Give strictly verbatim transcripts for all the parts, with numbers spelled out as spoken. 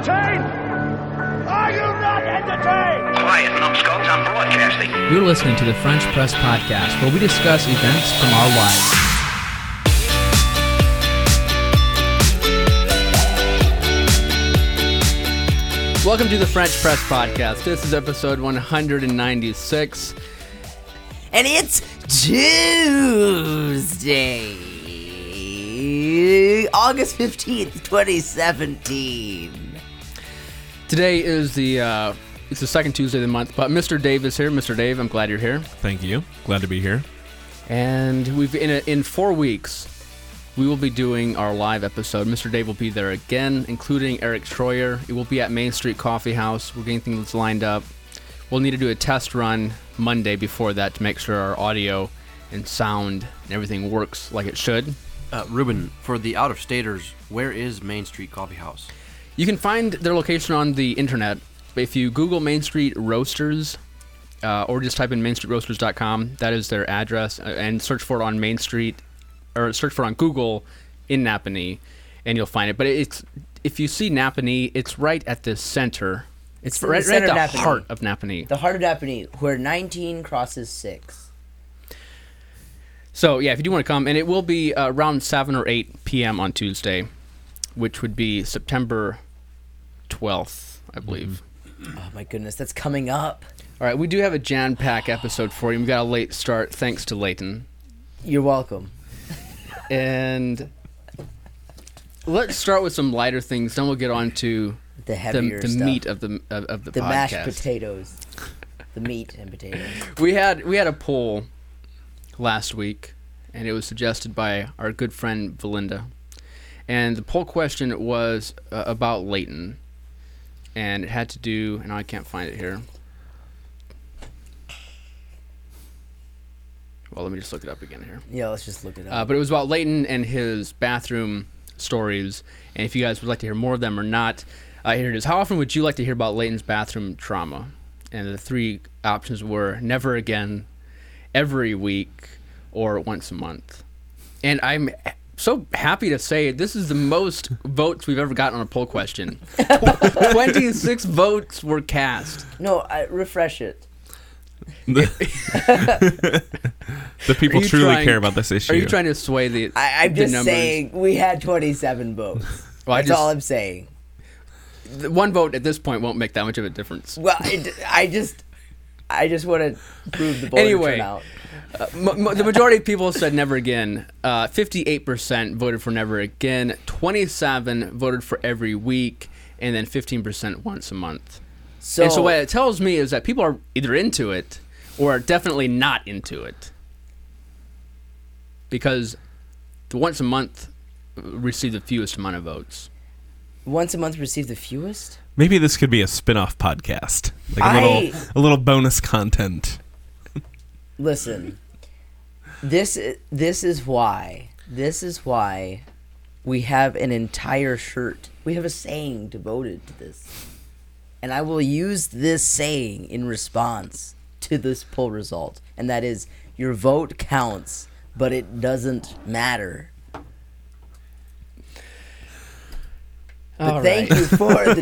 entertained? Are you not entertained? Quiet, numbskulls, I'm broadcasting. You're listening to the French Press Podcast, where we discuss events from our lives. Welcome to the French Press Podcast. This is episode one hundred ninety-six. And it's Tuesday, August fifteenth, twenty seventeen. Today is the uh, it's the second Tuesday of the month, but Mister Dave is here. Mister Dave, I'm glad you're here. Thank you. Glad to be here. And we've in a, in four weeks, we will be doing our live episode. Mister Dave will be there again, including Eric Troyer. It will be at Main Street Coffee House. We're getting things lined up. We'll need to do a test run Monday before that to make sure our audio and sound and everything works like it should. Uh, Ruben, for the out-of-staters, where is Main Street Coffee House? You can find their location on the internet. If you Google Main Street Roasters, uh, or just type in main street roasters dot com, that is their address, and search for it on Main Street, or search for it on Google in Napanee, and you'll find it. But it's if you see Napanee, it's right at the center. It's, It's in right, the right center at of the Napanee. heart of Napanee. The heart of Napanee, where nineteen crosses six. So, yeah, if you do want to come, and it will be uh, around seven or eight p.m. on Tuesday, which would be September twelfth, I believe. Oh my goodness, that's coming up. All right, we do have a jam-pack episode for you. We got a late start, thanks to Leighton. You're welcome. And let's start with some lighter things, then we'll get on to The the, heavier the stuff. meat of the of, of the, The podcast. mashed potatoes. The meat and potatoes. We had we had a poll last week, and it was suggested by our good friend Valinda. And the poll question was uh, about Leighton, and it had to do, and I can't find it here. Well, let me just look it up again here. Yeah, let's just look it up. Uh, but it was about Leighton and his bathroom stories. And if you guys would like to hear more of them or not, uh, here it is. How often would you like to hear about Leighton's bathroom trauma? And the three options were never again, every week, or once a month. And I'm so happy to say this is the most votes we've ever gotten on a poll question. twenty-six votes were cast. no, I, refresh it. The, the people Are you truly trying- care about this issue. Are you trying to sway the, I, I'm the just numbers? saying, we had twenty-seven votes. Well, I That's just- all I'm saying. The one vote at this point won't make that much of a difference. Well, it, I just, I just want to prove the voter Anyway, turnout. Uh, m- m- the majority of people said never again. Uh, fifty-eight percent voted for never again. twenty-seven voted for every week, and then fifteen percent once a month. So, and so what it tells me is that people are either into it or are definitely not into it, because the once a month received the fewest amount of votes. once a month receive the fewest? Maybe this could be a spin-off podcast, like a I- little, a little bonus content. Listen, this i- this is why this is why we have an entire shirt. We have a saying devoted to this, and I will use this saying in response to this poll result, and that is: your vote counts, but it doesn't matter. But All thank right. you for the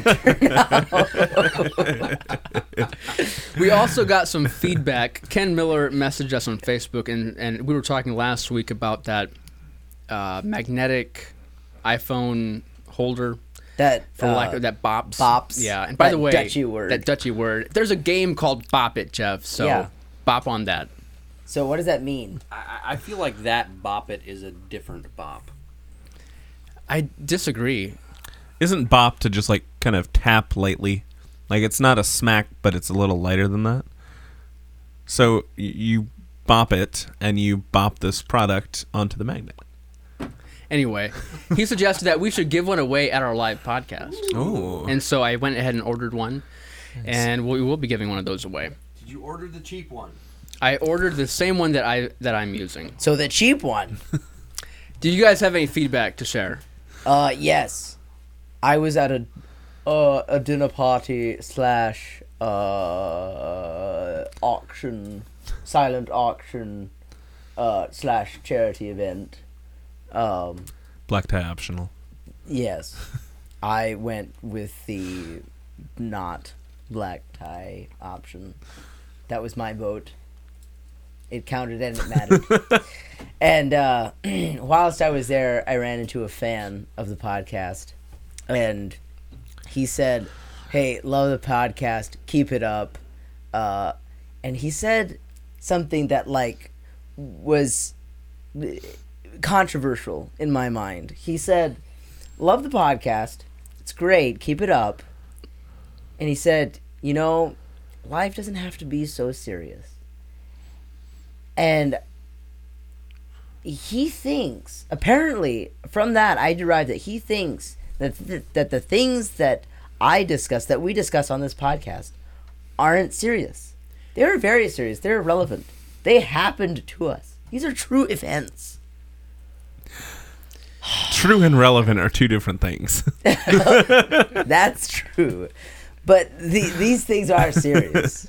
turnout. We also got some feedback. Ken Miller messaged us on Facebook, and, and we were talking last week about that uh, magnetic iPhone holder. That For uh, lack of that bops. bops. Yeah. And by That the way, Dutchy word. that Dutchy word. There's a game called Bop It, Jeff. So Yeah. bop on that. So what does that mean? I, I feel like that bop it is a different bop. I disagree. Isn't bop to just like kind of tap lightly? Like it's not a smack, but it's a little lighter than that. So y- you bop it, and you bop this product onto the magnet. Anyway, he suggested that we should give one away at our live podcast. Oh, And so I went ahead and ordered one, and we will be giving one of those away. Did you order the cheap one? I ordered the same one that I that I'm using. So the cheap one. Do you guys have any feedback to share? Uh, yes. I was at a uh, a dinner party slash uh, auction, silent auction uh, slash charity event. Um, black tie optional. yes. I went with the not black tie option. That was my vote. It counted and it mattered. And uh, whilst I was there, I ran into a fan of the podcast, and he said, "Hey, love the podcast. Keep it up." Uh, and he said something that like was controversial in my mind. He said, "Love the podcast. It's great. Keep it up." And he said, "You know, life doesn't have to be so serious." And he thinks, apparently, from that, I derived that he thinks that th- that the things that I discuss, that we discuss on this podcast, aren't serious. They're very serious. They're relevant. They happened to us. These are true events. True and relevant are two different things. That's true. But the, these things are serious.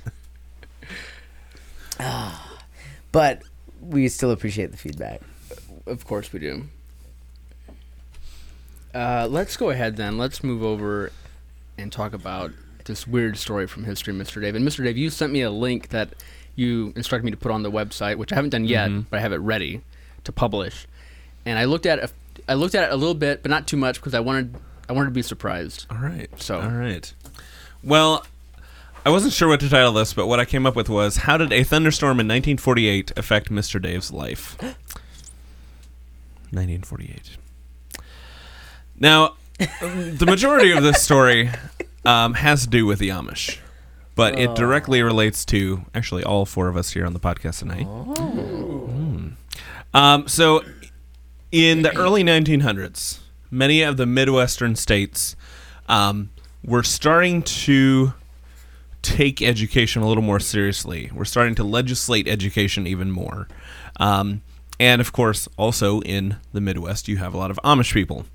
Ah. But we still appreciate the feedback. Of course we do. Uh, let's go ahead then. Let's move over and talk about this weird story from history, Mister Dave. And Mister Dave, you sent me a link that you instructed me to put on the website, which I haven't done yet, mm-hmm. but I have it ready to publish. And I looked at it, I looked at it a little bit, but not too much because I wanted I wanted to be surprised. All right. So all right. Well, I wasn't sure what to title this, but what I came up with was, how did a thunderstorm in nineteen forty-eight affect Mister Dave's life? nineteen forty-eight. Now, the majority of this story um, has to do with the Amish, but it directly relates to, actually, all four of us here on the podcast tonight. Oh. Mm. Um, so, in the early nineteen hundreds, many of the Midwestern states um, were starting to take education a little more seriously. We're starting to legislate education even more. Um, and, of course, also in the Midwest, you have a lot of Amish people.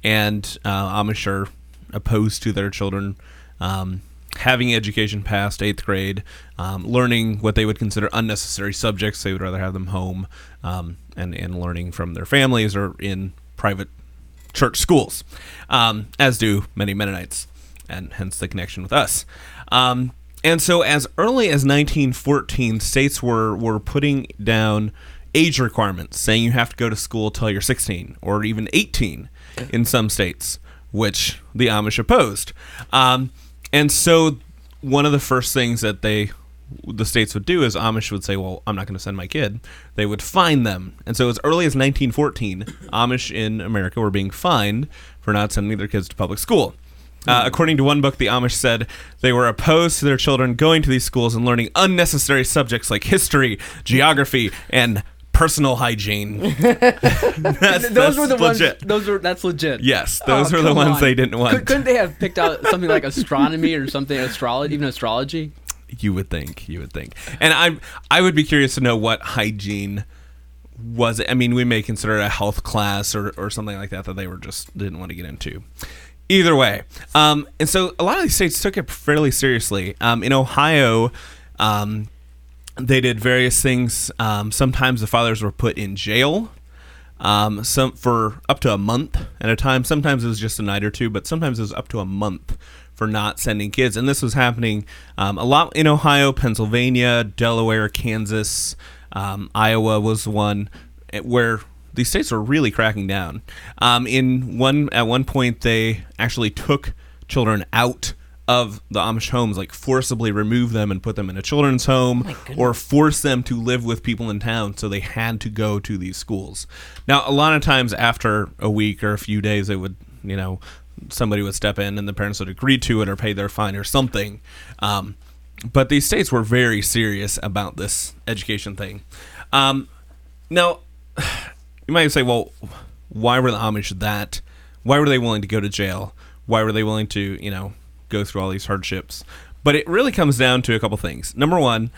And uh, Amish are opposed to their children um, having education past eighth grade, um, learning what they would consider unnecessary subjects. They would rather have them home um, and, and learning from their families or in private church schools, um, as do many Mennonites, and hence the connection with us. Um, and so as early as nineteen fourteen, states were, were putting down age requirements, saying you have to go to school till you're sixteen or even eighteen in some states, which the Amish opposed. Um, and so one of the first things that they the states would do is Amish would say, well, I'm not going to send my kid. They would fine them. And so as early as nineteen fourteen, Amish in America were being fined for not sending their kids to public school. Uh, according to one book, the Amish said they were opposed to their children going to these schools and learning unnecessary subjects like history, geography, and personal hygiene. that's, those that's were the legit. ones. Those were that's legit. Yes, those oh, were the ones on. they didn't want. Could, couldn't they have picked out something like astronomy or something, astrology, even astrology? You would think. You would think. And I, I would be curious to know what hygiene was. I mean, we may consider it a health class or, or something like that that they were just didn't want to get into. Either way, um, and so a lot of these states took it fairly seriously. Um, in Ohio, um, they did various things. Um, sometimes the fathers were put in jail, um, some for up to a month at a time. Sometimes it was just a night or two, but sometimes it was up to a month for not sending kids. And this was happening um, a lot in Ohio, Pennsylvania, Delaware, Kansas, um, Iowa was one where these states were really cracking down. Um, in one at one point, they actually took children out of the Amish homes, like forcibly remove them and put them in a children's home, Oh or force them to live with people in town. So they had to go to these schools. Now, a lot of times after a week or a few days, they would, you know, somebody would step in and the parents would agree to it or pay their fine or something. Um, but these states were very serious about this education thing. Um, now, you might say, well, why were the Amish that? Why were they willing to go to jail? Why were they willing to, you know, go through all these hardships? But it really comes down to a couple things. Number one,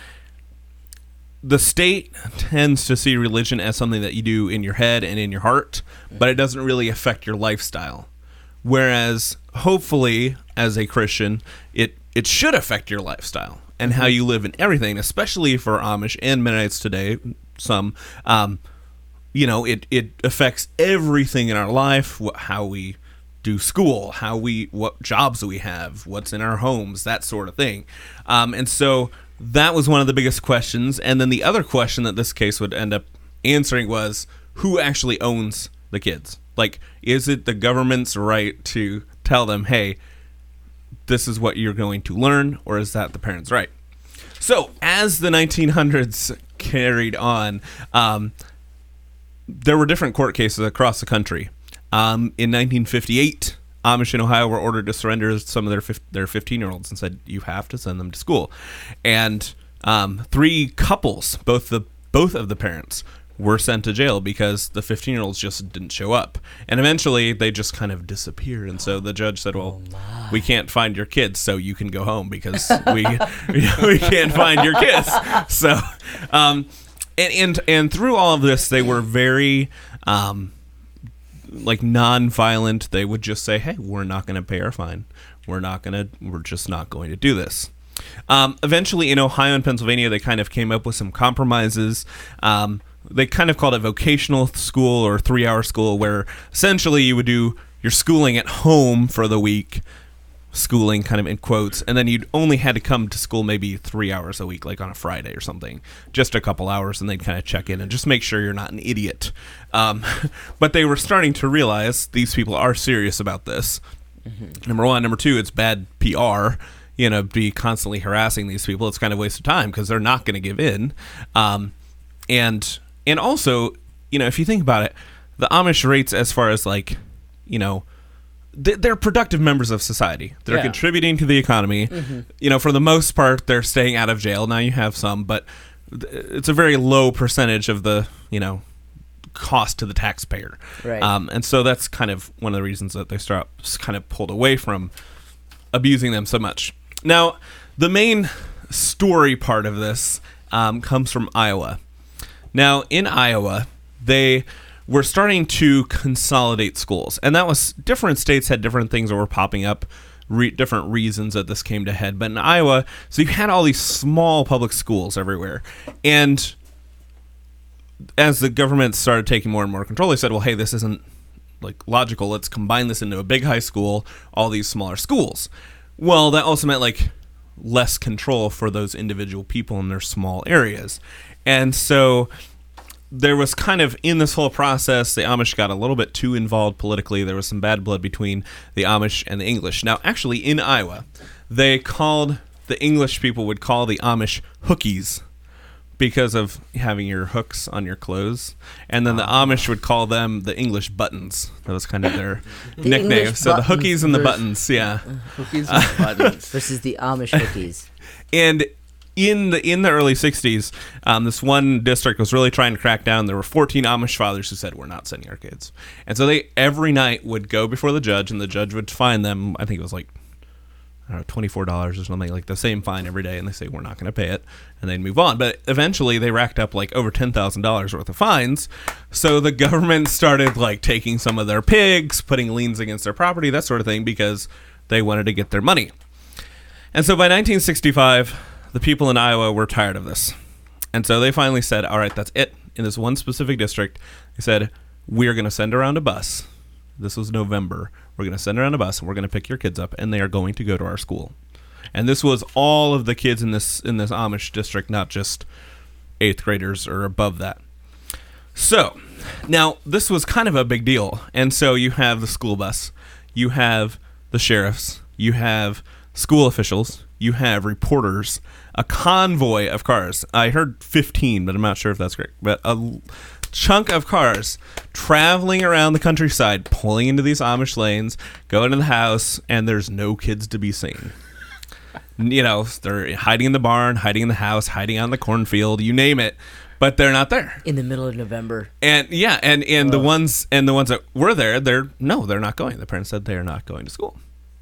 the state tends to see religion as something that you do in your head and in your heart, but it doesn't really affect your lifestyle. Whereas, hopefully, as a Christian, it, it should affect your lifestyle and how you live and everything, especially for Amish and Mennonites today, some, um, you know, it, it affects everything in our life, wh- how we do school, how we, what jobs we have, what's in our homes, that sort of thing. Um, and so that was one of the biggest questions. And then the other question that this case would end up answering was, who actually owns the kids? Like, is it the government's right to tell them, hey, this is what you're going to learn, or is that the parents' right? So as the nineteen hundreds carried on, um, there were different court cases across the country. Um, in nineteen fifty-eight, Amish in Ohio were ordered to surrender some of their their fifteen-year-olds and said, you have to send them to school. And um, three couples, both the both of the parents, were sent to jail because the fifteen-year-olds just didn't show up. And eventually, they just kind of disappeared. And so the judge said, well, oh we can't find your kids, so you can go home because we we can't find your kids. So, um, and, and, and through all of this, they were very... Um, like non-violent. They would just say, hey, we're not going to pay our fine. We're not going to, we're just not going to do this. Um, eventually in Ohio and Pennsylvania, they kind of came up with some compromises. Um, they kind of called it vocational school or three-hour school, where essentially you would do your schooling at home for the week, schooling kind of in quotes, and then you'd only had to come to school maybe three hours a week, like on a Friday or something, just a couple hours, and they'd kind of check in and just make sure you're not an idiot. Um, but they were starting to realize these people are serious about this. Mm-hmm. Number one. Number two, it's bad P R, you know, be constantly harassing these people. It's kind of a waste of time because they're not going to give in. Um, and, and also, you know, if you think about it, the Amish rates as far as like, you know, they're productive members of society. They're yeah. contributing to the economy. Mm-hmm. You know, for the most part, they're staying out of jail. Now you have some, but it's a very low percentage of the, you know, cost to the taxpayer. Right. Um, and so that's kind of one of the reasons that they start kind of pulled away from abusing them so much. Now, the main story part of this um, comes from Iowa. Now, in Iowa, they... we're starting to consolidate schools. And that was, different states had different things that were popping up, re, different reasons that this came to head. But in Iowa, so you had all these small public schools everywhere. And as the government started taking more and more control, they said, well, hey, this isn't like logical. Let's combine this into a big high school, all these smaller schools. Well, that also meant like less control for those individual people in their small areas. And so there was kind of, in this whole process, the Amish got a little bit too involved politically. There was some bad blood between the Amish and the English. Now, actually, in Iowa, they called, the English people would call the Amish hookies because of having your hooks on your clothes. And then the Amish would call them the English buttons. That was kind of their the nickname. English So the hookies and the versus, buttons, yeah. Cookies and buttons. Versus the Amish hookies. And in the in the early sixties, um, this one district was really trying to crack down. There were fourteen Amish fathers who said, we're not sending our kids. And so they every night would go before the judge, and the judge would fine them. I think it was like, I don't know, twenty-four dollars or something, like the same fine every day. And they say, we're not going to pay it. And they'd move on. But eventually they racked up like over ten thousand dollars worth of fines. So the government started like taking some of their pigs, putting liens against their property, that sort of thing, because they wanted to get their money. And so by nineteen sixty-five, the people in Iowa were tired of this. And so they finally said, all right, that's it. In this one specific district, they said, we're going to send around a bus. This was November. We're going to send around a bus, and we're going to pick your kids up, and they are going to go to our school. And this was all of the kids in this in this Amish district, not just eighth graders or above that. So, now, this was kind of a big deal. And so you have the school bus. You have the sheriffs. You have school officials. You have reporters, a convoy of cars. I heard fifteen, but I'm not sure if that's correct. But a chunk of cars traveling around the countryside, pulling into these Amish lanes, going to the house, and there's no kids to be seen. You know, they're hiding in the barn, hiding in the house, hiding on the cornfield, you name it, but they're not there. In the middle of November. And yeah, and, and the ones and the ones that were there, they're no, they're not going. The parents said they are not going to school.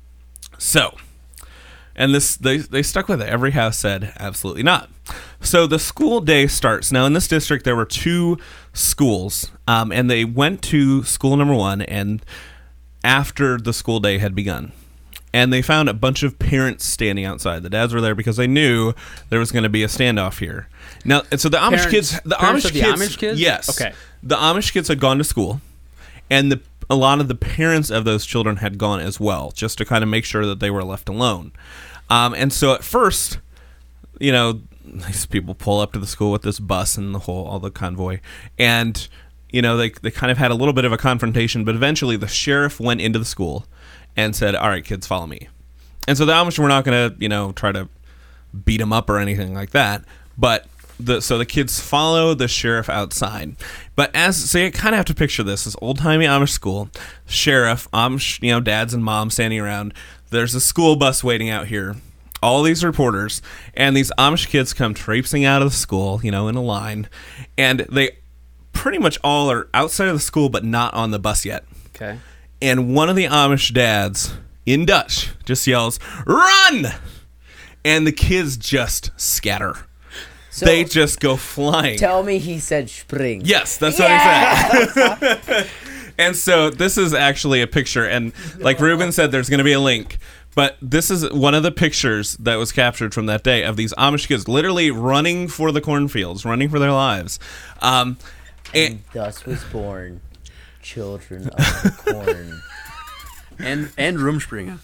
So, and this they they stuck with it. Every house said absolutely not. So the school day starts. Now in this district there were two schools, um, and they went to school number one, and after the school day had begun, and they found a bunch of parents standing outside. The dads were there because they knew there was going to be a standoff here. Now, and so the Amish Parents- kids, the parents Amish of the kids, Amish kids? yes, Okay. the Amish kids had gone to school, and the a lot of the parents of those children had gone as well, just to kind of make sure that they were left alone. Um, and so at first, you know, these people pull up to the school with this bus and the whole, all the convoy. And, you know, they, they kind of had a little bit of a confrontation, but eventually the sheriff went into the school and said, all right, kids, follow me. And so the Amish were not going to, you know, try to beat them up or anything like that. But the so the kids follow the sheriff outside. But as, so you kind of have to picture this, this old-timey Amish school, sheriff, Amish, you know, dads and moms standing around. There's a school bus waiting out here. All these reporters, and these Amish kids come traipsing out of the school, you know, in a line, and they pretty much all are outside of the school, but not on the bus yet. Okay. And one of the Amish dads, in Dutch, just yells, "Run!" And the kids just scatter. So, they just go flying. Tell me he said spring. Yes, that's what I said. And so this is actually a picture, and like Ruben said, there's going to be a link. But this is one of the pictures that was captured from that day of these Amish kids literally running for the cornfields, running for their lives. Um, and, And thus was born children of the corn. And and Rumspringa.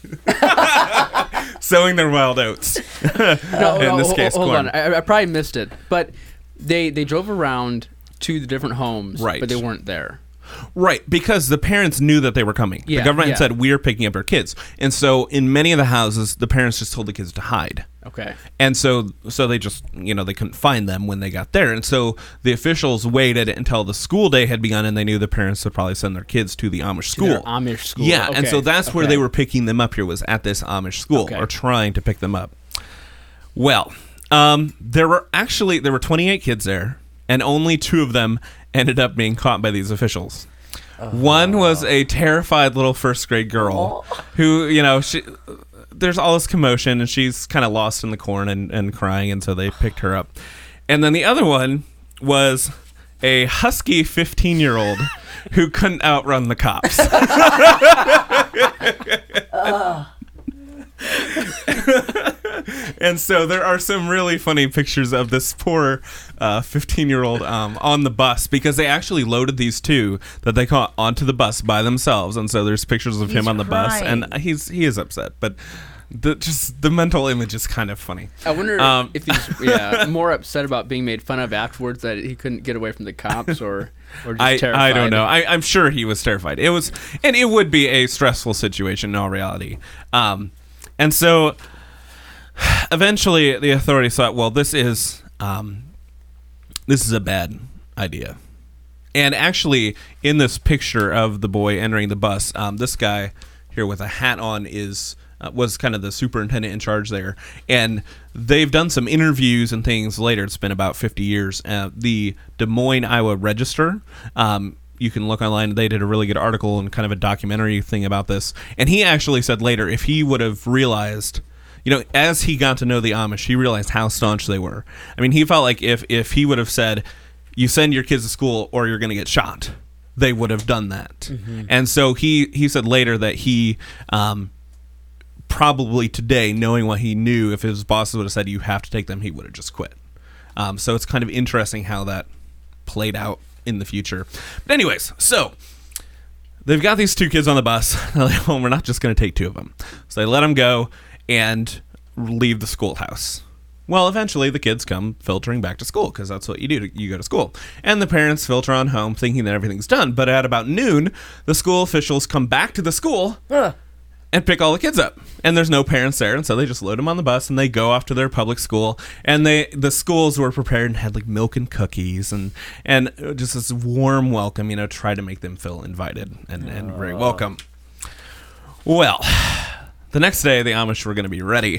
sowing their wild oats. No, In no, this hold, case, hold corn. on. I, I probably missed it, but they they drove around to the different homes, Right. but they weren't there. Right, because the parents knew that they were coming. Yeah, the government yeah. had said, we're picking up our kids. And so in many of the houses, the parents just told the kids to hide. Okay. And so so they just, you know, they couldn't find them when they got there. And so the officials waited until the school day had begun, and they knew the parents would probably send their kids to the Amish school. Their Amish school. Yeah, and Okay, so that's where okay. they were picking them up here, was at this Amish school, Okay. or trying to pick them up. Well, um, there were actually, there were twenty-eight kids there, and only two of them ended up being caught by these officials. One was a terrified little first grade girl who, you know, she, there's all this commotion, and she's kind of lost in the corn and, and crying, and so they picked her up. And then the other one was a husky fifteen-year-old who couldn't outrun the cops. And so there are some really funny pictures of this poor uh, fifteen-year-old um, on the bus, because they actually loaded these two that they caught onto the bus by themselves. And so there's pictures of him He's on the bus, crying. and he's he is upset, but the just the mental image is kind of funny. I wonder Um, if he's yeah more upset about being made fun of afterwards, that he couldn't get away from the cops, or or just I, terrified. I don't know. I, I'm sure he was terrified. It was, and it would be a stressful situation in all reality. Um, and so eventually the authorities thought, well, this is um, this is a bad idea. And actually, in this picture of the boy entering the bus, um, this guy here with a hat on is uh, was kind of the superintendent in charge there. And they've done some interviews and things later. It's been about fifty years. Uh, the Des Moines, Iowa Register, um, you can look online. They did a really good article and kind of a documentary thing about this. And he actually said later, if he would have realized, you know, as he got to know the Amish, he realized how staunch they were. I mean, he felt like if, if he would have said, you send your kids to school or you're going to get shot, they would have done that. Mm-hmm. And so he, he said later that he um, probably today, knowing what he knew, if his bosses would have said, you have to take them, he would have just quit. Um, so it's kind of interesting how that played out in the future. But anyways, so they've got these two kids on the bus. They're like, well, we're not just going to take two of them. So they let them go and leave the schoolhouse. Well, eventually the kids come filtering back to school, because that's what you do. You go to school. And the parents filter on home thinking that everything's done. But at about noon, the school officials come back to the school Huh. and pick all the kids up. And there's no parents there, and so they just load them on the bus and they go off to their public school. And they the schools were prepared and had like milk and cookies and and just this warm welcome, you know, try to make them feel invited and, and very welcome. Well, the next day the Amish were going to be ready.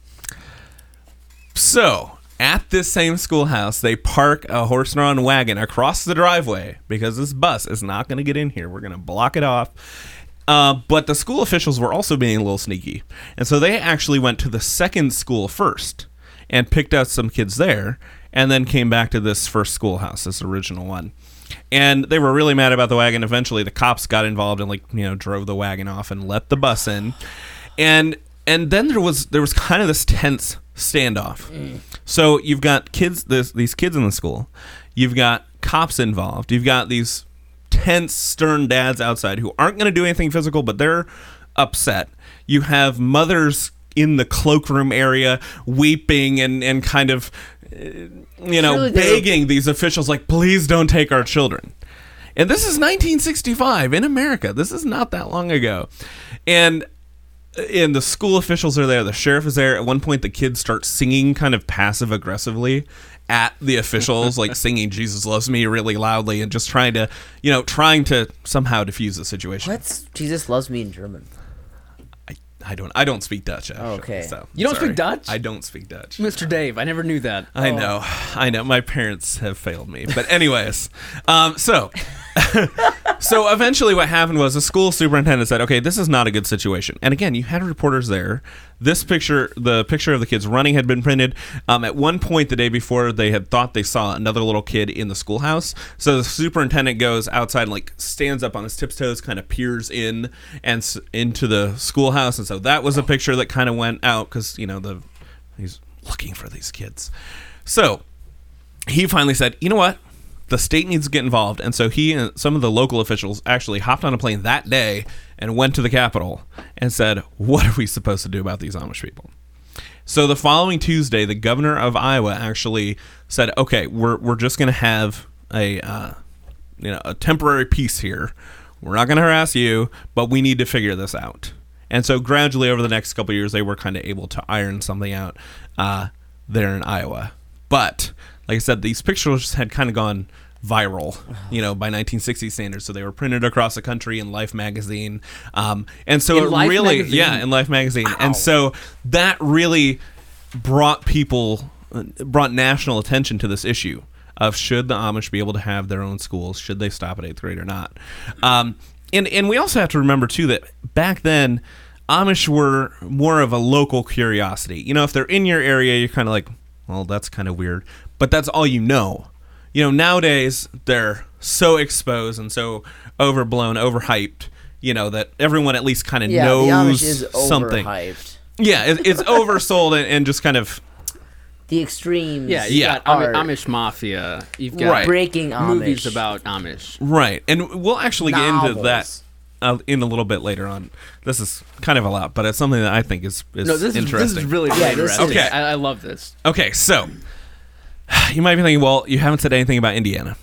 So, at this same schoolhouse, they park a horse-drawn wagon across the driveway, because this bus is not going to get in here. We're going to block it off. Uh, but the school officials were also being a little sneaky. And so they actually went to the second school first and picked out some kids there, and then came back to this first schoolhouse, this original one. And they were really mad about the wagon. Eventually, the cops got involved and, like, you know, drove the wagon off and let the bus in. And and then there was there was kind of this tense standoff. Mm. So you've got kids, this, these kids in the school. You've got cops involved. You've got these tense, stern dads outside who aren't going to do anything physical, but they're upset. You have mothers in the cloakroom area weeping and, and kind of, uh, you know, Surely they were- begging these officials, like, please don't take our children. And this is nineteen sixty-five in America. This is not that long ago. And and the school officials are there. The sheriff is there. At one point, the kids start singing kind of passive aggressively at the officials, like singing Jesus Loves Me really loudly and just trying to, you know, trying to somehow diffuse the situation. What's Jesus Loves Me in German? I, I don't I don't speak Dutch, actually. Okay. So, You don't sorry. speak Dutch? I don't speak Dutch. Mister Dave, I never knew that. I know. I know. My parents have failed me. But anyways, um, so so eventually what happened was the school superintendent said, okay, this is not a good situation. And again, you had reporters there. This picture, the picture of the kids running had been printed. Um, at one point the day before, they had thought they saw another little kid in the schoolhouse. So the superintendent goes outside and like stands up on his tiptoes, kind of peers in and s- into the schoolhouse. And so that was a picture that kind of went out because, you know, the he's looking for these kids. So he finally said, you know what? The state needs to get involved. And so he and some of the local officials actually hopped on a plane that day and went to the Capitol and said, what are we supposed to do about these Amish people? So the following Tuesday, the governor of Iowa actually said, okay, we're we're just going to have a uh, you know a temporary peace here. We're not going to harass you, but we need to figure this out. And so gradually over the next couple of years, they were kind of able to iron something out uh, there in Iowa. But like I said, these pictures had kind of gone viral, you know, by nineteen sixty standards. So they were printed across the country in Life magazine. Um, and so In it Life really, magazine? yeah, in Life magazine. And so that really brought people, uh, brought national attention to this issue of should the Amish be able to have their own schools? Should they stop at eighth grade or not? Um, and, and we also have to remember, too, that back then, Amish were more of a local curiosity. You know, if they're in your area, you're kind of like, well, that's kind of weird. But that's all you know. You know, nowadays, they're so exposed and so overblown, overhyped, you know, that everyone at least kind of Yeah, knows the Amish is something. overhyped. Yeah, it, it's oversold and, and just kind of... The extremes. Yeah, you Yeah. got Ami- are Amish Mafia. You've got Right. breaking Amish. movies about Amish. Right. And we'll actually get into Novels. that uh, in a little bit later on. This is kind of a lot, but it's something that I think is, is No, this is, interesting. this is really, really Yeah, this interesting. is- Okay. I, I love this. Okay, so you might be thinking, well, you haven't said anything about Indiana.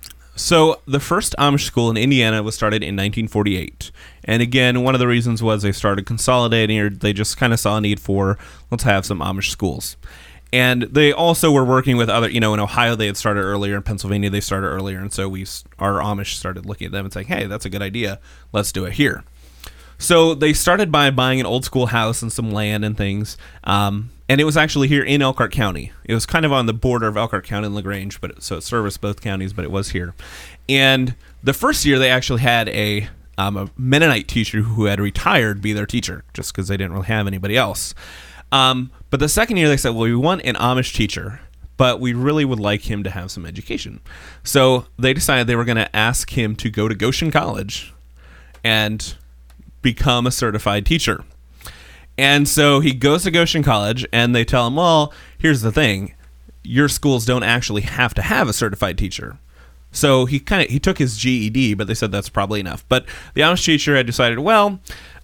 So the first Amish school in Indiana was started in nineteen forty-eight. And again, one of the reasons was they started consolidating, or they just kind of saw a need for, let's have some Amish schools. And they also were working with other, you know, in Ohio they had started earlier, in Pennsylvania they started earlier, and so we, our Amish started looking at them and saying, hey, that's a good idea, let's do it here. So they started by buying an old school house and some land and things, um, and it was actually here in Elkhart County. It was kind of on the border of Elkhart County and LaGrange, but it, so it serviced both counties, but it was here. And the first year they actually had a, um, a Mennonite teacher who had retired be their teacher, just because they didn't really have anybody else. Um, but the second year they said, well, we want an Amish teacher, but we really would like him to have some education. So they decided they were going to ask him to go to Goshen College and become a certified teacher. And so he goes to Goshen College, and they tell him, well, here's the thing. Your schools don't actually have to have a certified teacher. So he kind of he took his G E D, but they said that's probably enough. But the Amish teacher had decided, well,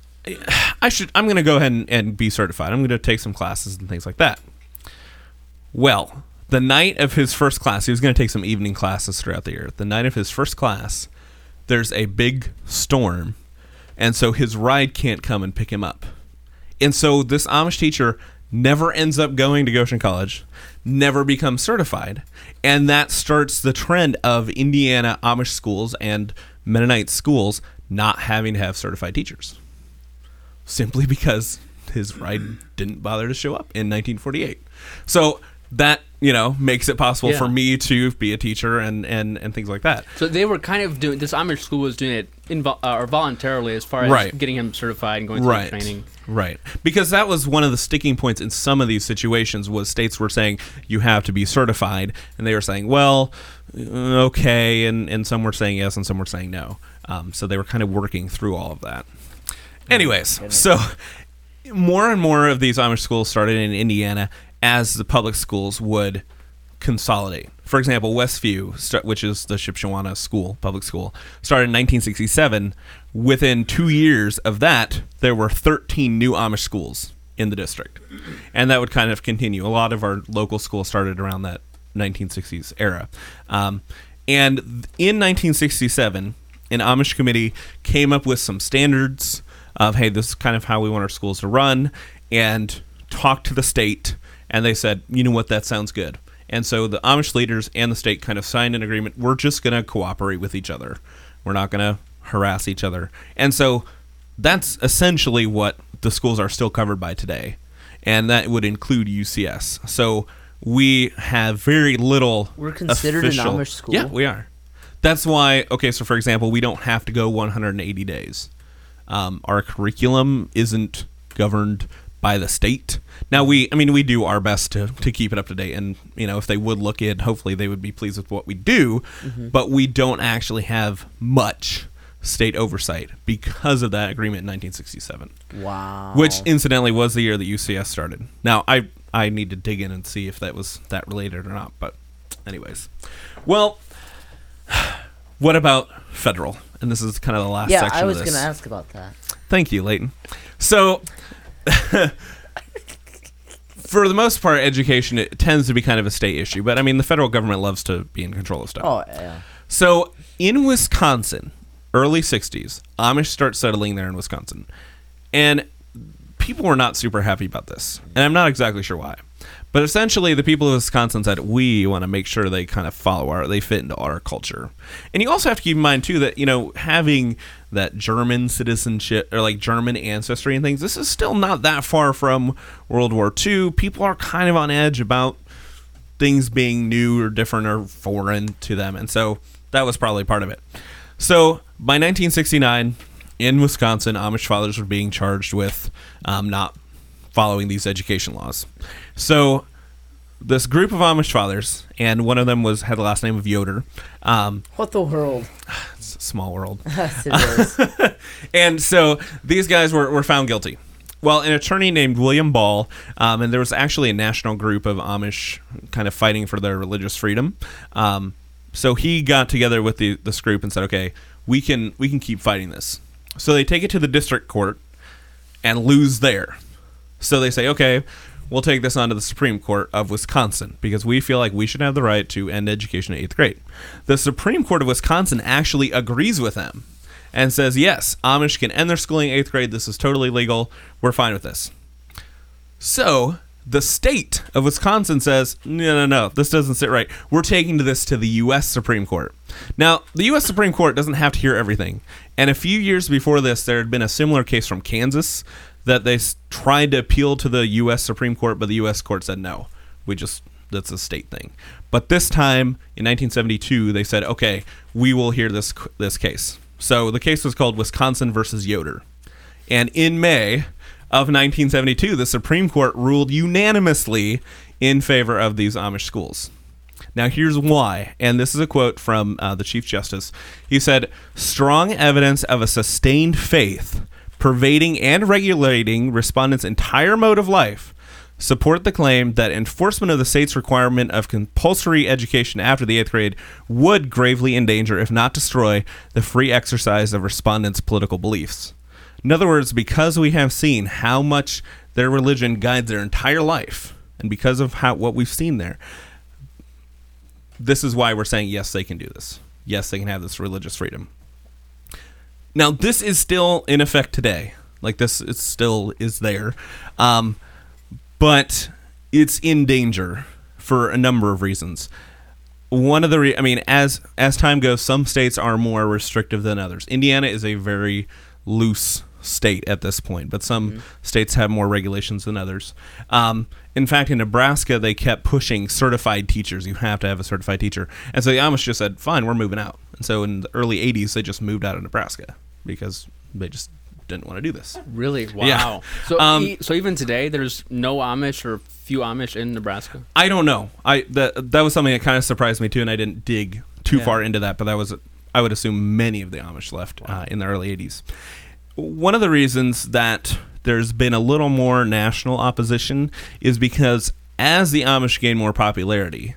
I should. I'm going to go ahead and, and be certified. I'm going to take some classes and things like that. Well, the night of his first class, he was going to take some evening classes throughout the year. The night of his first class, there's a big storm, and so his ride can't come and pick him up. And so this Amish teacher never ends up going to Goshen College, never becomes certified, and that starts the trend of Indiana Amish schools and Mennonite schools not having to have certified teachers. Simply because his ride didn't bother to show up in nineteen forty-eight. So that, you know, makes it possible Yeah. for me to be a teacher and, and, and things like that. So they were kind of doing this. Amish school was doing it invo- uh, or voluntarily, as far as Right. getting him certified and going through Right. the training. Right. Because that was one of the sticking points in some of these situations was states were saying you have to be certified, and they were saying, well, uh, okay, and, and some were saying yes and some were saying no. Um, so they were kind of working through all of that. Anyways, so more and more of these Amish schools started in Indiana as the public schools would consolidate. For example, Westview, st- which is the Shipshewana school, public school, started in nineteen sixty-seven. Within two years of that, there were thirteen new Amish schools in the district. And that would kind of continue. A lot of our local schools started around that nineteen sixties era. Um, and in nineteen sixty-seven, an Amish committee came up with some standards of, hey, this is kind of how we want our schools to run, and talked to the state, and they said, you know what, that sounds good. And so the Amish leaders and the state kind of signed an agreement. We're just going to cooperate with each other. We're not going to harass each other. And so that's essentially what the schools are still covered by today. And that would include U C S. So we have very little We're considered official, an Amish school? Yeah, we are. That's why, okay, so for example, we don't have to go one hundred eighty days. Um, our curriculum isn't governed by the state. Now, we, I mean, we do our best to, to keep it up to date. And, you know, if they would look in, hopefully they would be pleased with what we do. Mm-hmm. But we don't actually have much state oversight because of that agreement in nineteen sixty-seven. Wow. Which, incidentally, was the year that U C S started. Now, I, I need to dig in and see if that was that related or not. But anyways. Well, what about federal? And this is kind of the last yeah, section I was of going this. to ask about that. Thank you, Leighton. So, for the most part, education, it tends to be kind of a state issue. But, I mean, the federal government loves to be in control of stuff. Oh, yeah. So, in Wisconsin, early sixties, Amish start settling there in Wisconsin. And people were not super happy about this. And I'm not exactly sure why. But essentially, the people of Wisconsin said, we want to make sure they kind of follow our, they fit into our culture. And you also have to keep in mind, too, that, you know, having that German citizenship, or like German ancestry and things, this is still not that far from World War Two. People are kind of on edge about things being new or different or foreign to them. And so that was probably part of it. So by nineteen sixty-nine, in Wisconsin, Amish fathers were being charged with um, not following these education laws. So this group of Amish fathers, and one of them was had the last name of Yoder. Um, What the world? it's a small world. Yes, it is. And so these guys were, were found guilty. Well, an attorney named William Ball, um, and there was actually a national group of Amish kind of fighting for their religious freedom. Um, so he got together with the, this group and said, okay, we can we can keep fighting this. So they take it to the district court and lose there. So they say, okay, we'll take this on to the Supreme Court of Wisconsin because we feel like we should have the right to end education in eighth grade. The Supreme Court of Wisconsin actually agrees with them and says, yes, Amish can end their schooling in eighth grade. This is totally legal. We're fine with this. So the state of Wisconsin says, no, no, no, this doesn't sit right. We're taking this to the U S Supreme Court. Now, the U S Supreme Court doesn't have to hear everything. And a few years before this, there had been a similar case from Kansas that they s- tried to appeal to the U S Supreme Court, but the U S court said no. We just, that's a state thing. But this time, in nineteen seventy-two, they said, okay, we will hear this this case. So the case was called Wisconsin versus Yoder. And in May of nineteen seventy-two, the Supreme Court ruled unanimously in favor of these Amish schools. Now, here's why, and this is a quote from uh, the Chief Justice. He said, strong evidence of a sustained faith pervading and regulating respondents' entire mode of life support the claim that enforcement of the state's requirement of compulsory education after the eighth grade would gravely endanger, if not destroy, the free exercise of respondents' political beliefs. In other words, because we have seen how much their religion guides their entire life, and because of how what we've seen there, this is why we're saying, yes, they can do this. Yes, they can have this religious freedom. Now, this is still in effect today. Like, this it still is there. Um, but it's in danger for a number of reasons. One of the, re- I mean, as as time goes, some states are more restrictive than others. Indiana is a very loose state at this point, but some mm-hmm. states have more regulations than others. Um, in fact, in Nebraska, they kept pushing certified teachers. You have to have a certified teacher. And so the Amish just said, fine, we're moving out. And so in the early eighties, they just moved out of Nebraska because they just didn't want to do this. Really? Wow. Yeah. So, Um, e- so even today, there's no Amish or few Amish in Nebraska? I don't know. I that that was something that kind of surprised me too, and I didn't dig too Yeah. far into that. But that was, I would assume, many of the Amish left uh, in the early eighties. One of the reasons that there's been a little more national opposition is because as the Amish gain more popularity,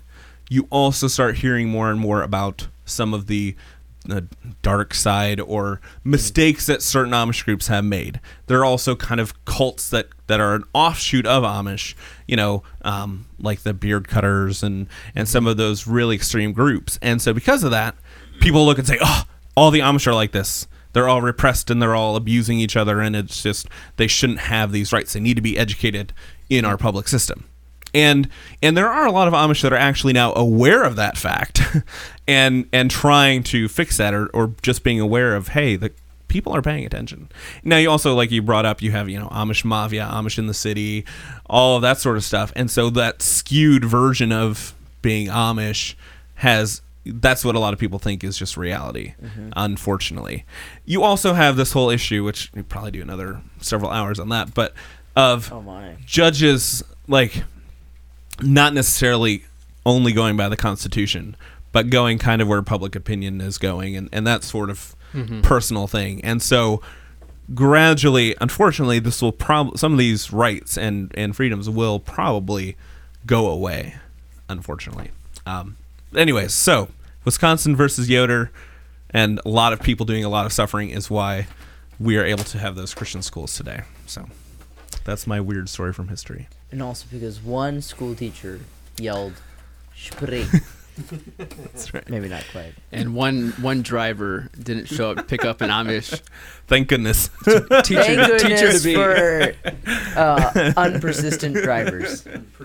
you also start hearing more and more about some of the the dark side or mistakes that certain Amish groups have made. There are also kind of cults that, that are an offshoot of Amish, you know, um, like the beard cutters and, and some of those really extreme groups. And so because of that, people look and say, oh, all the Amish are like this. They're all repressed and they're all abusing each other, and it's just they shouldn't have these rights. They need to be educated in our public system. And and there are a lot of Amish that are actually now aware of that fact and and trying to fix that, or, or just being aware of, hey, the people are paying attention. Now, you also, like you brought up, you have, you know, Amish Mafia, Amish in the City, all of that sort of stuff. And so that skewed version of being Amish has, that's what a lot of people think is just reality, mm-hmm. unfortunately. You also have this whole issue, which we probably do another several hours on that, but of oh my. judges, like, not necessarily only going by the Constitution, but going kind of where public opinion is going, and, and that sort of mm-hmm. personal thing. And so gradually, unfortunately, this will prob- some of these rights and, and freedoms will probably go away, unfortunately. Um, anyways, so Wisconsin versus Yoder, and a lot of people doing a lot of suffering is why we are able to have those Christian schools today. So that's my weird story from history. And also because one school teacher yelled, "Spree." That's right. Maybe not quite. And one one driver didn't show up to pick up an Amish Thank goodness. teacher, Thank teacher goodness to be. for uh, unpersistent drivers.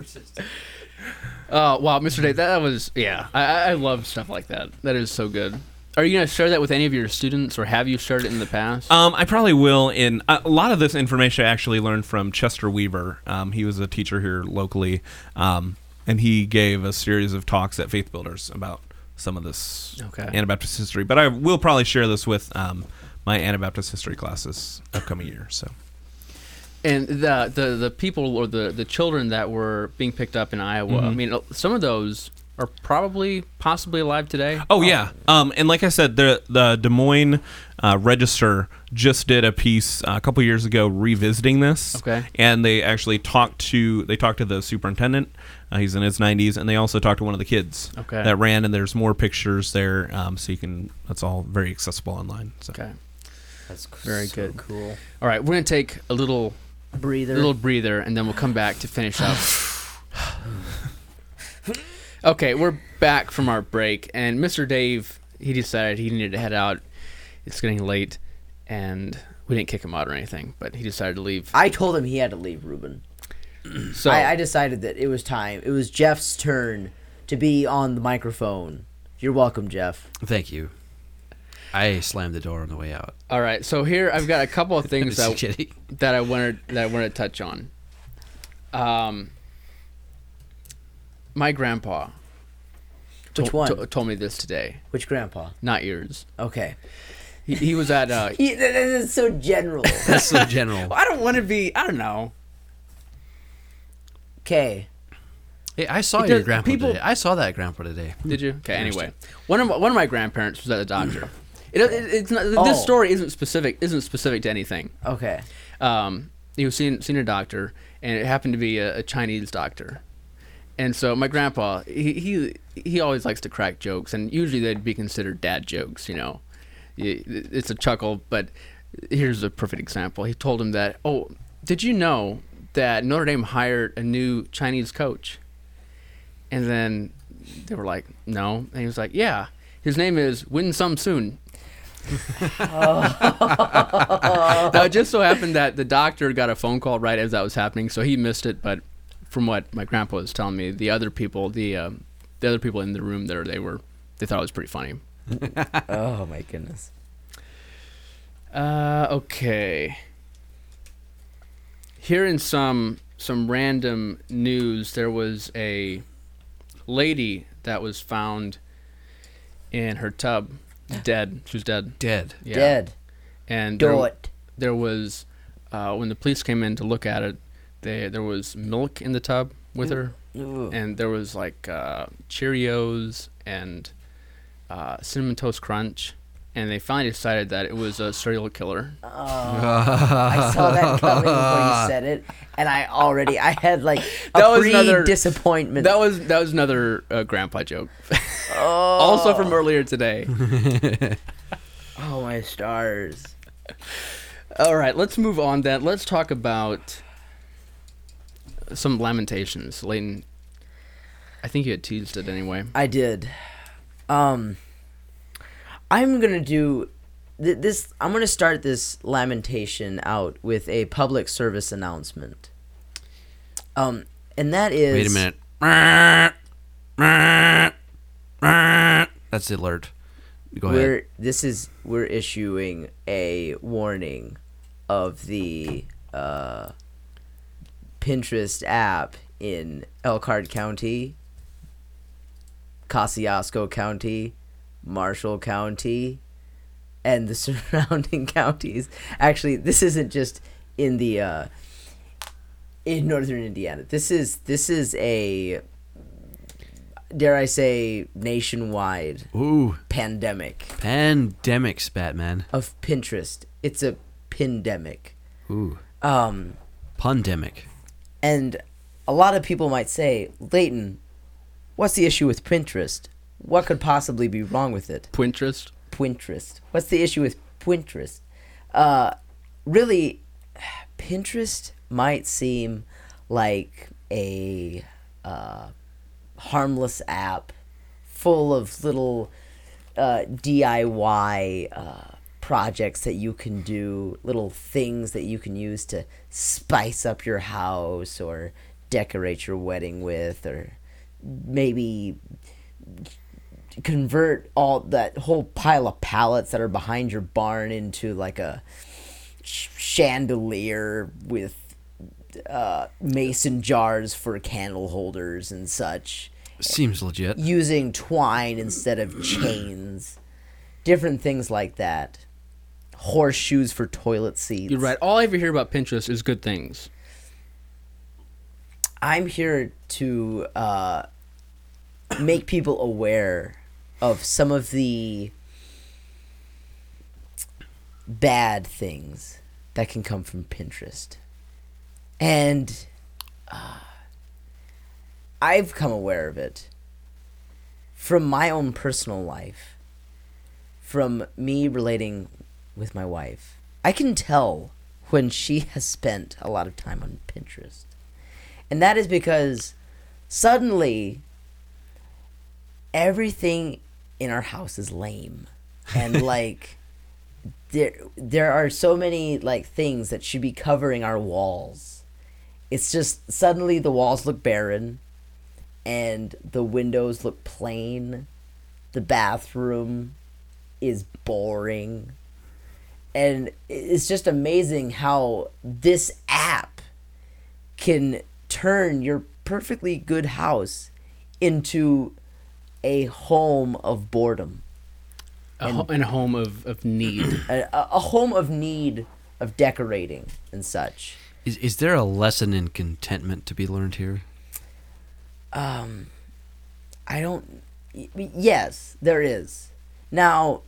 Oh, wow, Mister Dave, that was, yeah, I, I love stuff like that. That is so good. Are you going to share that with any of your students, or have you shared it in the past? Um, I probably will. In a lot of this information I actually learned from Chester Weaver. Um, he was a teacher here locally, um, and he gave a series of talks at Faith Builders about some of this Okay. Anabaptist history. But I will probably share this with um, my Anabaptist history classes upcoming year. So. And the, the the people or the, the children that were being picked up in Iowa, Mm-hmm. I mean, some of those are probably possibly alive today. Oh yeah, um, and like I said, the the Des Moines uh, Register just did a piece uh, a couple years ago revisiting this. Okay. And they actually talked to they talked to the superintendent. Uh, he's in his nineties, and they also talked to one of the kids Okay. that ran. And there's more pictures there, um, so you can. That's all very accessible online. So. Okay. That's Very so good. Cool. All right, we're going to take a little Breather. little breather, and then we'll come back to finish up. Okay, we're back from our break, and Mister Dave, he decided he needed to head out. It's getting late, and we didn't kick him out or anything, but he decided to leave. I told him he had to leave, Ruben. So I, I decided that it was time. It was Jeff's turn to be on the microphone. You're welcome, Jeff. Thank you. I slammed the door on the way out. all right, so here I've got a couple of things Just that kidding. that I wanted that I wanted to touch on. Um, my grandpa Which to- one? to- told me this today, Which grandpa? not yours. Okay. He, he was at. Uh, He, that is so general. That's so general. I don't want to be. I don't know. Okay. Hey, I saw It your does- grandpa people- today. I saw that grandpa today. Did you? Okay. Anyway, one of my, one of my grandparents was at the doctor. It, it, it's not, Oh. This story isn't specific. Isn't specific to anything. Okay. Um, he was seeing seeing a doctor, and it happened to be a, a Chinese doctor. And so my grandpa, he, he he always likes to crack jokes, and usually they'd be considered dad jokes. You know, Y- it's a chuckle, but here's a perfect example. He told him that, oh, did you know that Notre Dame hired a new Chinese coach? And then they were like, no. And he was like, yeah, his name is Win Sum Soon. Now, it just so happened that the doctor got a phone call right as that was happening, so he missed it. But from what my grandpa was telling me, the other people, the um, the other people in the room there, they were they thought it was pretty funny. Oh my goodness. Uh, okay. Here in some some random news, there was a lady that was found in her tub, dead. She was dead. Dead. Yeah. Dead. And Do there, it. there was uh, when the police came in to look at it, they there was milk in the tub with her, Ooh. and there was like uh, Cheerios and uh, cinnamon toast crunch and they finally decided that it was a serial killer. I saw that coming before you said it, and I already I had like a That was pre another- disappointment. That was that was another uh, grandpa joke. Also from earlier today. Oh my stars! All right, let's move on then. Let's talk about some Lamentations. Leighton, I think you had teased it anyway. I did. Um, I'm gonna do th- this. I'm gonna start this lamentation out with a public service announcement. Um, and that is. Wait a minute. That's the alert. Go ahead. We're this is we're issuing a warning of the uh, Pinterest app in Elkhart County, Kosciuszko County, Marshall County, and the surrounding counties. Actually, this isn't just in the uh, in northern Indiana. This is this is a, dare I say, nationwide Ooh, pandemic pandemics, Batman. of Pinterest. It's a pandemic. Ooh, Um, pandemic. and a lot of people might say, Leighton, what's the issue with Pinterest? What could possibly be wrong with it? Pinterest. Pinterest. What's the issue with Pinterest? Uh, really, Pinterest might seem like a uh, harmless app full of little uh, D I Y uh, projects that you can do, little things that you can use to spice up your house or decorate your wedding with, or maybe convert all that whole pile of pallets that are behind your barn into like a sh- chandelier with uh, mason jars for candle holders and such, Seems legit. using twine instead of chains, different things like that. Horseshoes for toilet seats. You're right. All I ever hear about Pinterest is good things. I'm here to uh, make people aware of some of the bad things that can come from Pinterest. And uh, I've come aware of it from my own personal life, from me relating with my wife. I can tell when she has spent a lot of time on Pinterest. And that is because suddenly everything in our house is lame. And like there there are so many like things that should be covering our walls. It's just suddenly the walls look barren and the windows look plain. The bathroom is boring. And it's just amazing how this app can turn your perfectly good house into a home of boredom, A, ho- and a home of, of need. a, a home of need of decorating and such. Is is there a lesson in contentment to be learned here? Um, I don't. y- Yes, there is. Now,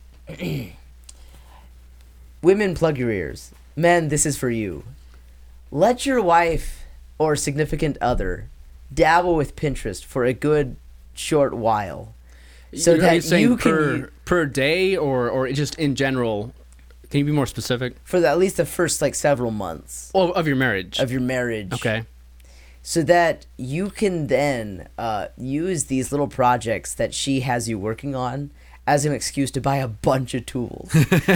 women, plug your ears. Men, this is for you. Let your wife or significant other dabble with Pinterest for a good short while, so Are you that saying you can per, u- per day or, or just in general? Can you be more specific? for the, at least the first like several months Oh, of your marriage. of your marriage. Okay. So that you can then uh, use these little projects that she has you working on as an excuse to buy a bunch of tools.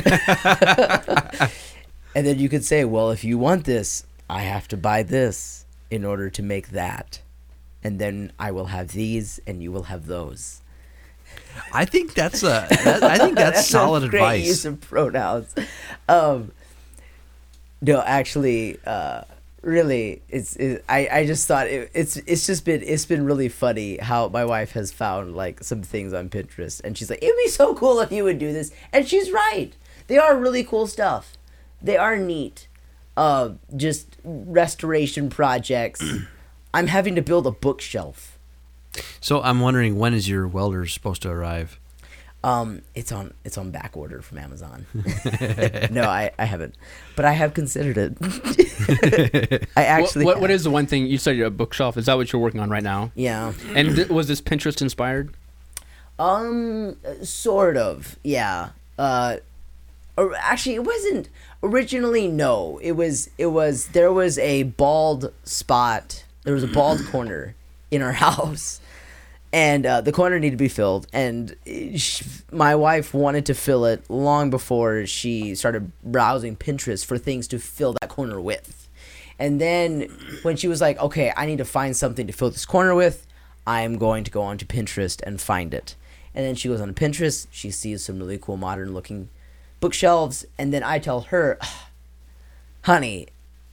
And then you could say, well, if you want this, I have to buy this in order to make that. And then I will have these and you will have those. I think that's a. That, I think that's, solid a great advice. use of pronouns. Um, no, actually, uh, really, it's. It, I I just thought it, it's it's just been it's been really funny how my wife has found like some things on Pinterest, and she's like, it'd be so cool if you would do this, and she's right. They are really cool stuff. They are neat. Uh, just restoration projects. I'm having to build a bookshelf. So I'm wondering, when is your welder supposed to arrive? Um, it's on it's on back order from Amazon. No, I, I haven't, but I have considered it. I actually. What, what, what have. is the one thing you said? A bookshelf? Is that what you're working on right now? Yeah. And th- was this Pinterest inspired? Um, sort of. Yeah. Uh, or actually, it wasn't originally. No, it was. It was. There was a bald spot. There was a bald corner in our house. And uh, the corner needed to be filled, and she, my wife wanted to fill it long before she started browsing Pinterest for things to fill that corner with. And then when she was like, okay, I need to find something to fill this corner with, I'm going to go onto Pinterest and find it. And then she goes on to Pinterest, she sees some really cool modern-looking bookshelves, and then I tell her, honey,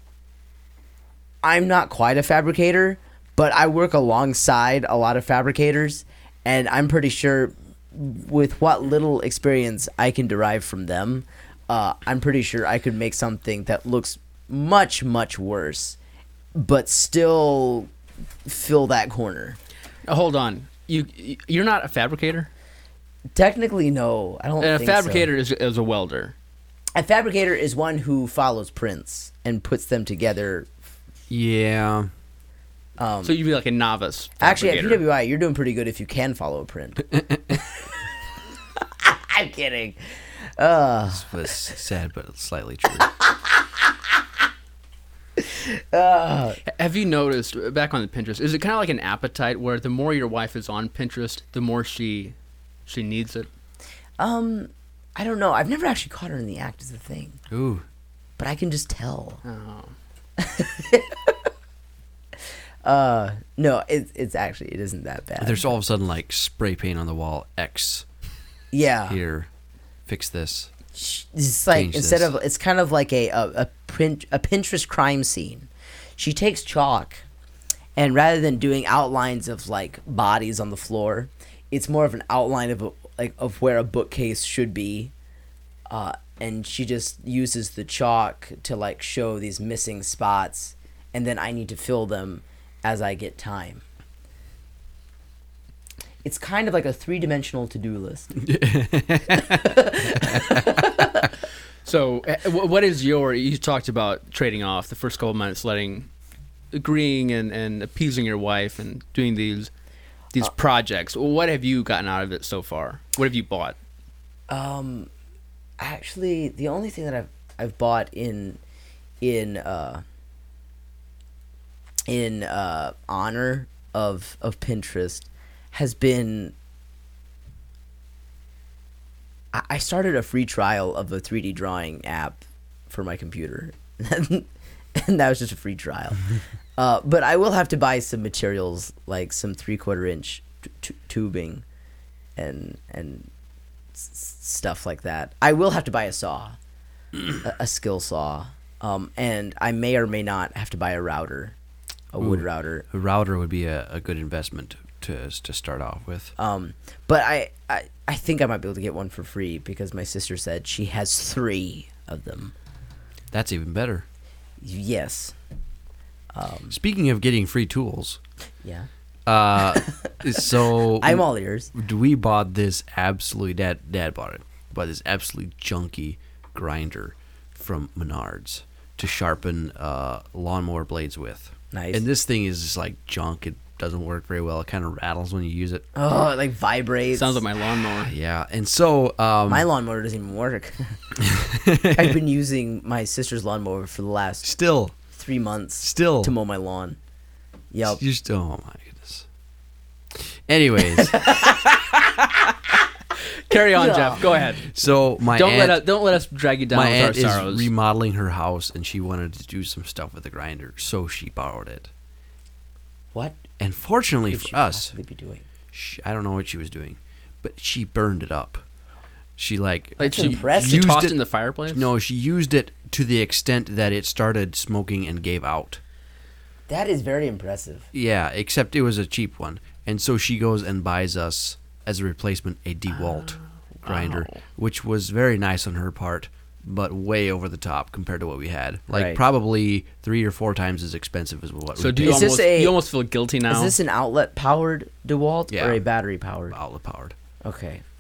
I'm not quite a fabricator, but I work alongside a lot of fabricators, and I'm pretty sure with what little experience I can derive from them, uh, I'm pretty sure I could make something that looks much, much worse, but still fill that corner. Uh, hold on, you you're not a fabricator. Technically, no. I don't And a think fabricator so. is is a welder. A fabricator is one who follows prints and puts them together. Yeah. Um, So you'd be like a novice. Actually, at P fabricator. W I, you're doing pretty good if you can follow a print. I'm kidding. Uh, This was sad, but slightly true. uh, Have you noticed back on the Pinterest? Is it kind of like an appetite where the more your wife is on Pinterest, the more she she needs it? um, I don't know. I've never actually caught her in the act is the thing, Ooh. but I can just tell. Oh. Uh, no, it's it's actually it isn't that bad. There's all of a sudden like spray paint on the wall. X yeah. here. Fix this. It's like Change instead this. of it's kind of like a a, a print a Pinterest crime scene. She takes chalk, and rather than doing outlines of like bodies on the floor, it's more of an outline of a, like of where a bookcase should be. Uh, and she just uses the chalk to like show these missing spots, and then I need to fill them as I get time. It's kind of like a three-dimensional to-do list. So, uh, wh- what is your? You talked about trading off the first couple months, letting, agreeing and, and appeasing your wife, and doing these these Uh, projects. What have you gotten out of it so far? What have you bought? Um, actually, the only thing that I've I've bought in in uh in uh honor of of Pinterest has been I I started a free trial of a three D drawing app for my computer, and that was just a free trial. Uh, but I will have to buy some materials like some three quarter inch t- t- tubing, and and s- stuff like that. I will have to buy a saw, a, a skill saw, um, and I may or may not have to buy a router, a wood Ooh. router. A router would be a, a good investment to to start off with. Um, but I, I I think I might be able to get one for free because my sister said she has three of them. That's even better. Yes. Um, Speaking of getting free tools, yeah. uh, so I'm all ears. we bought this absolutely dad dad bought it, bought this absolutely junky grinder from Menards to sharpen uh, lawnmower blades with. Nice. And this thing is just like junk. It doesn't work very well. It kind of rattles when you use it. Oh, it like vibrates. Sounds like my lawnmower. Yeah, and so um, My lawnmower doesn't even work. I've been using my sister's lawnmower for the last still, three months still to mow my lawn. Yep. You just, oh my goodness. Anyways, Carry on, Yeah. Jeff. Go ahead. so my Don't aunt, let us don't let us drag you down my with aunt our sorrows. is remodeling her house, and she wanted to do some stuff with the grinder, so she borrowed it. What And fortunately could for she us, possibly be doing? she, I don't know what she was doing, but she burned it up. She like like That's she, impressive. she Used tossed it- it in the fireplace. no, she used it to the extent that it started smoking and gave out. That is very impressive. Yeah, except it was a cheap one, and so she goes and buys us as a replacement a DeWalt grinder, wow. which was very nice on her part, but way over the top compared to what we had. Like Right. probably three or four times as expensive as what. So we do you Is this almost a- you almost feel guilty now? Is this an outlet powered DeWalt Yeah. or a battery powered? outlet powered? Okay.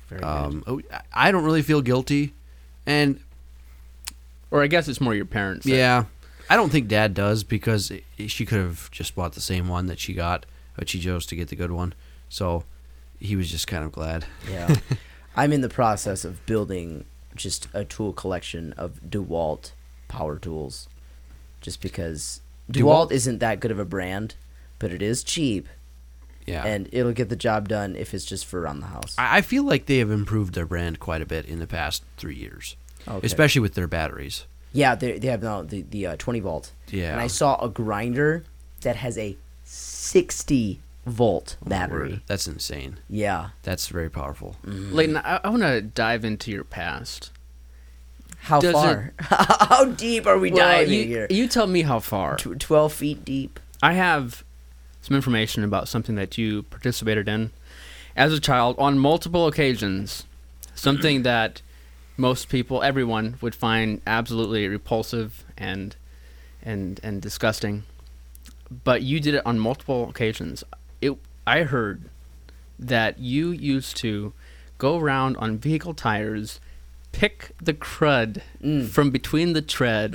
Very good. Um, oh, I I don't really feel guilty, and Or I guess it's more your parents. that- yeah, I don't think Dad does because i she could have just bought the same one that she got, but she chose to get the good one. So he was just kind of glad. Yeah. I'm in the process of building just a tool collection of DeWalt power tools. Just because DeWalt, DeWalt- isn't that good of a brand, but it is cheap Yeah, and it'll get the job done if it's just for around the house. I, I feel like they have improved their brand quite a bit in the past three years, Okay. especially with their batteries. Yeah, they they have now the the uh, twenty volt. Yeah. And I saw a grinder that has a sixty volt Oh, my battery. word. That's insane. Yeah. That's very powerful. Leighton, I, I want to dive into your past. How Does far? How deep are we Well, diving you, here? you tell me how far. Tw- Twelve feet deep. I have some information about something that you participated in as a child on multiple occasions. Something that most people, everyone, would find absolutely repulsive and and and disgusting. But you did it on multiple occasions. It. I heard that you used to go around on vehicle tires, pick the crud Mm. from between the tread,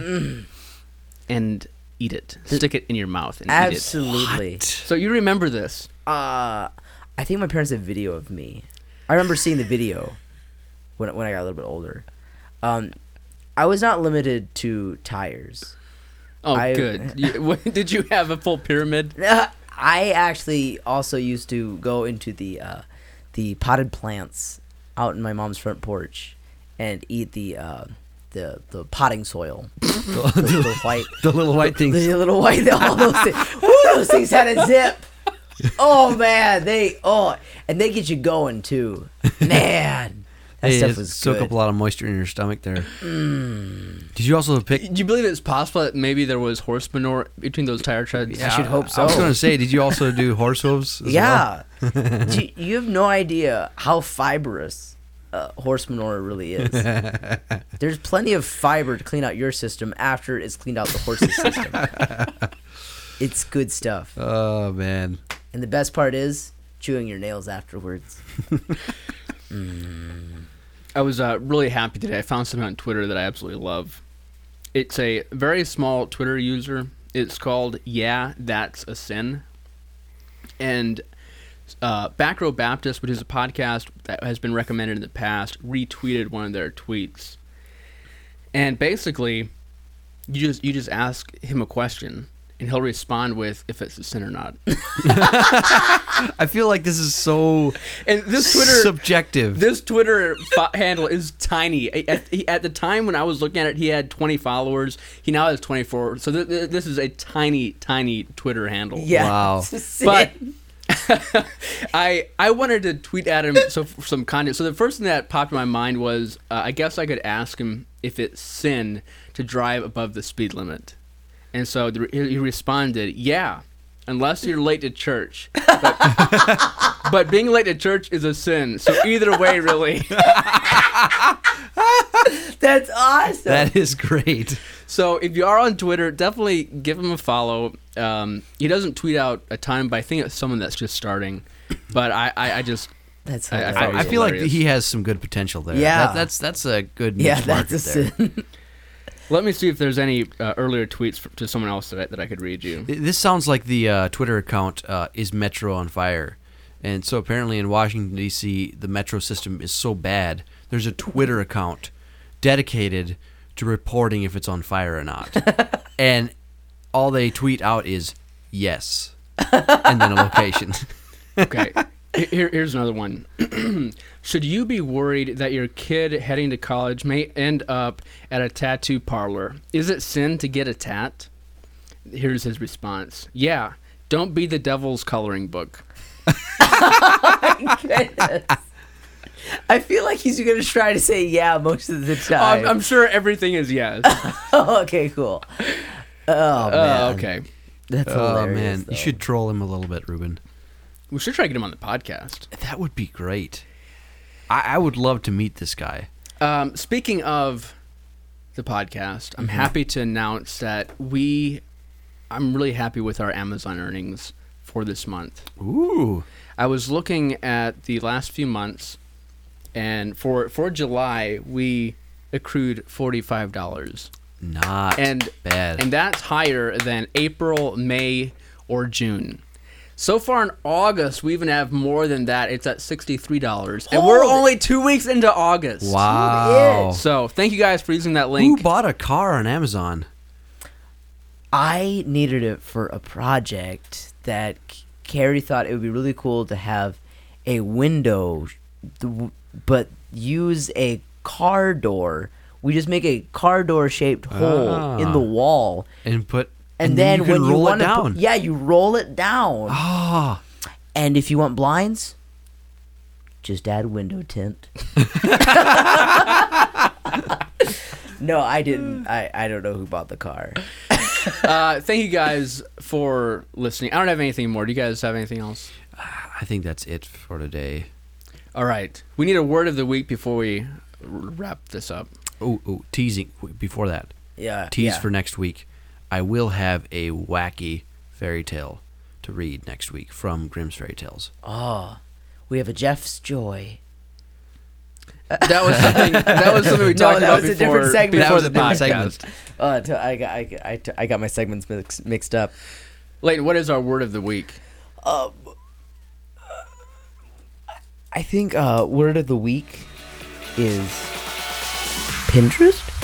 and eat it. Stick it in your mouth and eat it. Absolutely. So you remember this? Uh, I think my parents have video of me. I remember seeing the video when when I got a little bit older. Um, I was not limited to tires. Oh, I- good. You, what, did you have a full pyramid? I actually also used to go into the uh, the potted plants out in my mom's front porch and eat the uh, the the potting soil. the, the, the white The little white things. the little white all those things. Woo, those things had a zip. Oh man, they oh and they get you going too. Man. That Hey, stuff it was soak good. up a lot of moisture in your stomach there. Did you also pick? Do you believe it's possible that maybe there was horse manure between those tire treads? I should hope so. I was going to say, did you also do horse hooves? as well? Yeah. Do you, you have no idea how fibrous uh, horse manure really is. There's plenty of fiber to clean out your system after it's cleaned out the horse's system. It's good stuff. Oh man. And the best part is chewing your nails afterwards. I was uh, really happy today. I found something on Twitter that I absolutely love. It's a very small Twitter user. It's called Yeah, That's a Sin. And uh, Back Row Baptist, which is a podcast that has been recommended in the past, retweeted one of their tweets. And basically, you just you just ask him a question, and he'll respond with if it's a sin or not. I feel like this is so And this Twitter subjective. This Twitter fo- handle is tiny. At, he, at the time when I was looking at it, he had twenty followers. He now has twenty-four. So th- th- this is a tiny, tiny Twitter handle. Yeah. Wow. But I I wanted to tweet at him so for some content. So the first thing that popped in my mind was uh, I guess I could ask him if it's sin to drive above the speed limit. And so the, he responded, "Yeah, unless you're late to church. But, but being late to church is a sin. So either way, really." That's awesome. That is great. So if you are on Twitter, definitely give him a follow. Um, he doesn't tweet out a ton, but I think it's someone that's just starting. But I, I, I just That's I- I hilarious. thought it I, was I feel like hilarious. he has some good potential there. Yeah. That, that's that's a good niche yeah, that's a market there. sin. let me see if there's any uh, earlier tweets f- to someone else that I, that I could read you. This sounds like the uh, Twitter account uh, is Metro on fire. And so apparently in Washington, D C, the metro system is so bad, there's a Twitter account dedicated to reporting if it's on fire or not. And all they tweet out is, yes, and then a location. Okay. Here, here's another one. Should you be worried that your kid heading to college may end up at a tattoo parlor? Is it sin to get a tat? Here's his response. Yeah, don't be the devil's coloring book. Goodness. I feel like he's going to try to say yeah most of the time. I'm, I'm sure everything is yes. Oh, okay, cool. Oh, man. Uh, okay. That's Oh, hilarious. man. though. You should troll him a little bit, Ruben. We should try to get him on the podcast. That would be great. I, I would love to meet this guy. Um, speaking of the podcast, I'm happy to announce that we, I'm really happy with our Amazon earnings for this month. Ooh. I was looking at the last few months, and for for July we accrued forty-five dollars. Not And bad. and that's higher than April, May, or June. So far in August, we even have more than that. It's at sixty-three dollars, and we're Holy- only two weeks into August. wow. So thank you guys for using that Who link. bought a car on Amazon? I needed it for a project that C- Carrie thought it would be really cool to have a window, th- but use a car door. We just make a car door shaped hole Ah. in the wall, And put and, then, you can when you roll want it to, down. yeah, you roll it down. Ah. And if you want blinds, just add window tint. No, I didn't. I, I don't know who bought the car. Uh, thank you guys for listening. I don't have anything more. Do you guys have anything else? I think that's it for today. All right. We need a word of the week before we r- wrap this up. Oh, oh, teasing before that. Yeah. Tease yeah. for next week. I will have a wacky fairy tale to read next week from Grimm's Fairy Tales. Oh, we have a Jeff's Joy. That was something. That was something we No, talked that about was a before, different segment. before That the was a different podcast. segment. Uh, t- I, got, I, got- I, t- I got my segments mix, mixed up. Leighton, what is our word of the week? I think uh, word of the week is Pinterest.